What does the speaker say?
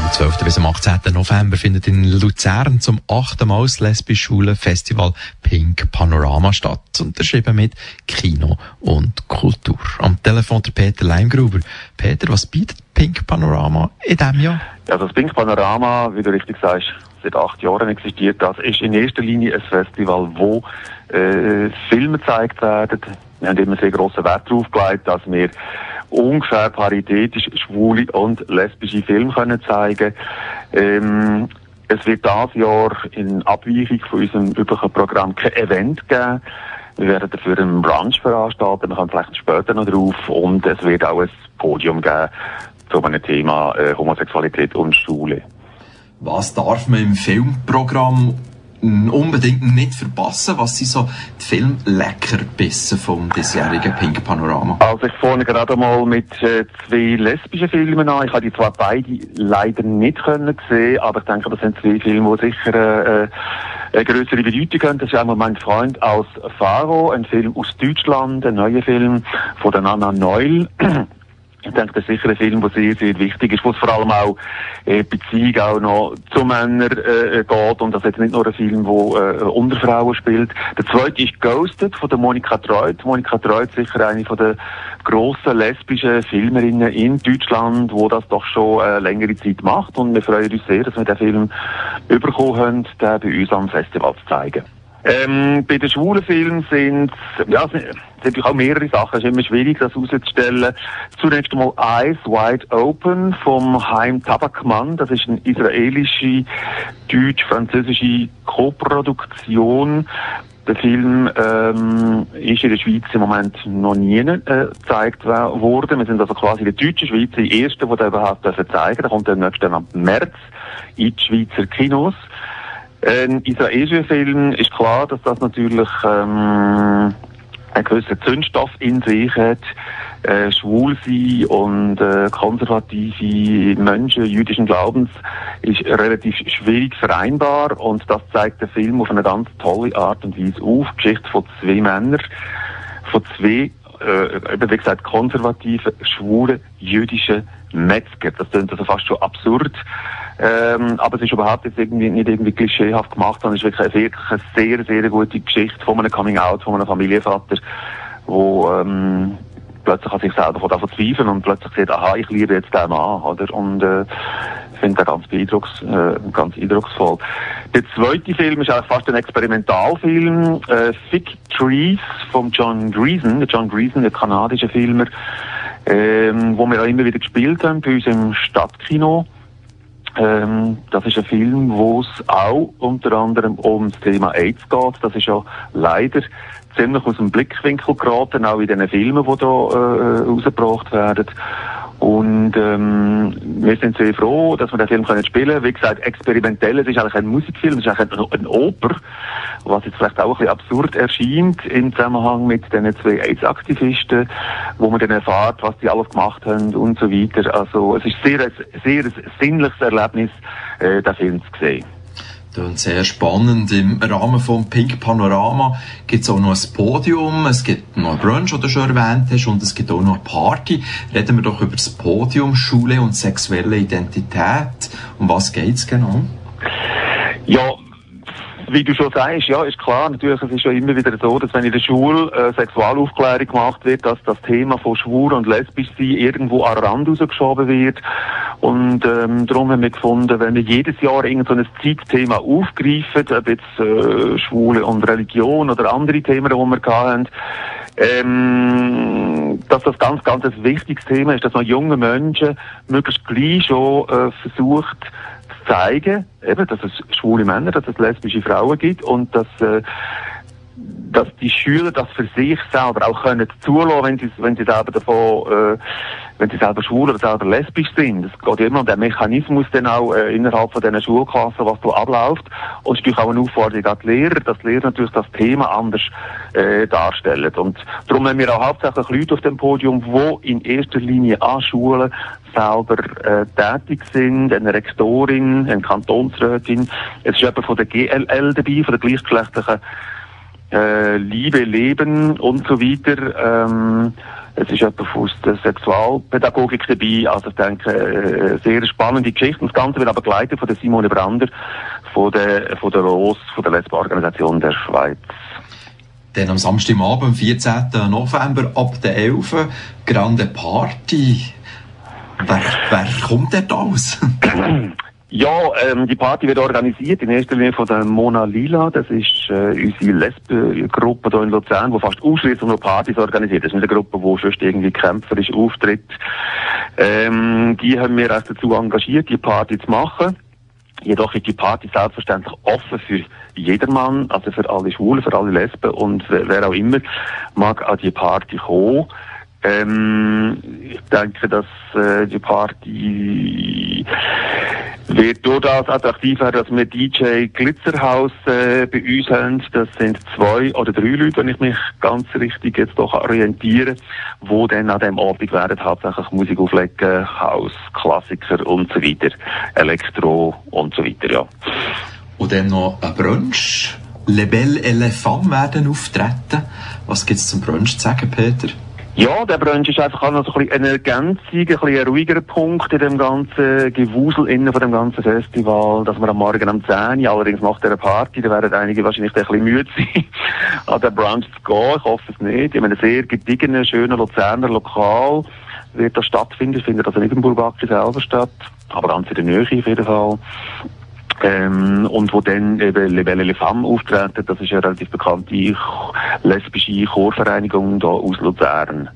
Vom 12. bis am 18. November findet in Luzern zum 8. Mal das Lesbisch-Schule-Festival Pink Panorama statt. Unterschrieben mit Kino und Kultur. Am Telefon der Peter Leimgruber. Peter, was bietet Pink Panorama in diesem Jahr? Ja, das Pink Panorama, wie du richtig sagst, seit 8 Jahren existiert das, ist in erster Linie ein Festival, wo Filme gezeigt werden. Wir haben immer sehr grossen Wert darauf gelegt, dass wir ungefähr paritätisch schwule und lesbische Filme können zeigen. Es wird dieses Jahr in Abweichung von unserem üblichen Programm kein Event geben. Wir werden dafür einen Brunch veranstalten, wir kommen vielleicht später noch drauf, und es wird auch ein Podium geben zu einem Thema Homosexualität und Schule. Was darf man im Filmprogramm unbedingt nicht verpassen? Was sind so die Filmleckerbissen vom diesjährigen Pink Panorama? Also ich fange gerade mal mit 2 lesbischen Filmen an. Ich habe die zwar beide leider nicht können sehen, aber ich denke, das sind 2 Filme, die sicher eine größere Bedeutung haben. Das ist einmal «Mein Freund aus Faro», ein Film aus Deutschland, ein neuer Film von der Nana Neul. Ich denke, das ist sicher ein Film, der sehr, sehr wichtig ist, wo es vor allem auch Beziehung auch noch zu Männern geht, und das ist jetzt nicht nur ein Film, der unter Frauen spielt. Der zweite ist «Ghosted» von der Monika Treut. Monika Treut ist sicher eine von der grossen lesbischen Filmerinnen in Deutschland, die das doch schon längere Zeit macht, und wir freuen uns sehr, dass wir den Film bekommen haben, den bei uns am Festival zu zeigen. Bei den schwulen Filmen sind natürlich auch mehrere Sachen. Es ist immer schwierig, das herauszustellen. Zunächst einmal «Eyes Wide Open» vom Haim Tabakman. Das ist eine israelische, deutsch-französische Koproduktion. Der Film ist in der Schweiz im Moment noch nie gezeigt worden. Wir sind also quasi in der deutschen Schweiz die Ersten, die den überhaupt zeigen dürfen. Der kommt dann nächsten März in die Schweizer Kinos. Ein israelischer Film, ist klar, dass das natürlich einen gewissen Zündstoff in sich hat. Schwul sein und konservative Menschen jüdischen Glaubens ist relativ schwierig vereinbar, und das zeigt der Film auf eine ganz tolle Art und Weise auf. Die Geschichte von 2 Männern, von 2 wie gesagt, konservative, schwule, jüdische Metzger. Das klingt also fast schon absurd. Aber es ist überhaupt jetzt nicht irgendwie klischeehaft gemacht, sondern es ist wirklich eine sehr, sehr gute Geschichte von einem Coming-out, von einem Familienvater, wo plötzlich an sich selber davon zweifeln und plötzlich sieht, aha, ich liebe jetzt den Mann, oder? Und ich finde den ganz eindrucksvoll. Der zweite Film ist eigentlich fast ein Experimentalfilm, «Fig Trees» von John Grierson. Der John Grierson, der kanadische Filmer, wo wir auch immer wieder gespielt haben bei uns im Stadtkino. Das ist ein Film, wo es auch unter anderem um das Thema AIDS geht. Das ist ja leider ziemlich aus dem Blickwinkel geraten, auch in den Filmen, die da rausgebracht werden. Und wir sind sehr froh, dass wir den Film spielen können. Wie gesagt, experimentell, es ist eigentlich ein Musikfilm, es ist eigentlich ein Oper, was jetzt vielleicht auch ein bisschen absurd erscheint im Zusammenhang mit den 2 AIDS-Aktivisten, wo man dann erfährt, was die alles gemacht haben und so weiter. Also es ist ein sehr sinnliches Erlebnis, den Film zu sehen. Und sehr spannend. Im Rahmen vom Pink Panorama gibt es auch noch ein Podium, es gibt noch ein Brunch, das du schon erwähnt hast, und es gibt auch noch eine Party. Reden wir doch über das Podium Schule und sexuelle Identität. Um was geht's genau? Ja, wie du schon sagst, ja, ist klar, natürlich, es ist ja immer wieder so, dass wenn in der Schule Sexualaufklärung gemacht wird, dass das Thema von schwul und lesbisch sein irgendwo an den Rand rausgeschoben wird. Und darum haben wir gefunden, wenn wir jedes Jahr irgend so ein Zeitthema aufgreifen, ob jetzt Schwule und Religion oder andere Themen, die wir hatten, dass das ganz, ganz ein wichtiges Thema ist, dass man junge Menschen möglichst gleich schon versucht zu zeigen, eben, dass es schwule Männer, dass es lesbische Frauen gibt, und dass die Schüler das für sich selber auch können zulassen, wenn sie selber davon, wenn sie selber schwul oder selber lesbisch sind. Es geht immer um den Mechanismus dann auch innerhalb von diesen Schulklassen, was da abläuft. Und es ist natürlich auch eine Aufforderung an die Lehrer, dass die Lehrer natürlich das Thema anders darstellen. Und darum haben wir auch hauptsächlich Leute auf dem Podium, die in erster Linie an Schulen selber tätig sind, eine Rektorin, eine Kantonsrätin. Es ist jemand von der GLL dabei, von der gleichgeschlechtlichen Liebe, Leben und so weiter. Es ist jemand aus der Sexualpädagogik dabei. Also ich denke, sehr spannende Geschichte. Und das Ganze wird aber geleitet von der Simone Brander, von der ROS, von der Lesbenorganisation der Schweiz. Dann am Samstagabend, am 14. November, ab der 11. Grande Party. Wer kommt dort alles? Ja, die Party wird organisiert in erster Linie von der Mona Lila. Das ist unsere Lesbengruppe hier in Luzern, die fast ausschließlich nur Partys organisiert. Das ist nicht eine Gruppe, die sonst irgendwie kämpferisch auftritt. Die haben wir erst dazu engagiert, die Party zu machen. Jedoch ist die Party selbstverständlich offen für jedermann, also für alle Schwulen, für alle Lesben und wer auch immer mag an die Party kommen. Ich denke, dass die Party wird durch das attraktiv werden, dass wir DJ Glitzerhaus bei uns haben. Das sind 2 oder 3 Leute, wenn ich mich ganz richtig jetzt doch orientiere, wo dann an dem Abend werden hauptsächlich Musik auflegen, House, Klassiker und so weiter, Elektro und so weiter, ja. Und dann noch ein Brunch. Les Belles et les Femmes werden auftreten. Was gibt's zum Brunch zu sagen, Peter? Ja, der Brunch ist einfach auch noch so ein bisschen eine Ergänzung, ein bisschen ein ruhigerer Punkt in dem ganzen Gewusel innen von dem ganzen Festival, dass wir am Morgen um 10 Uhr, allerdings nach dieser Party, da werden einige wahrscheinlich ein bisschen müde sein, an den Brunch zu gehen. Ich hoffe es nicht. In einem sehr gediegenen, schönen Luzerner Lokal wird das stattfinden. Findet also nicht im Bourbaki selber statt, aber ganz in der Nähe auf jeden Fall. Und wo dann eben Les Belles et les Femmes auftreten, das ist eine relativ bekannte lesbische Chorvereinigung da aus Luzern.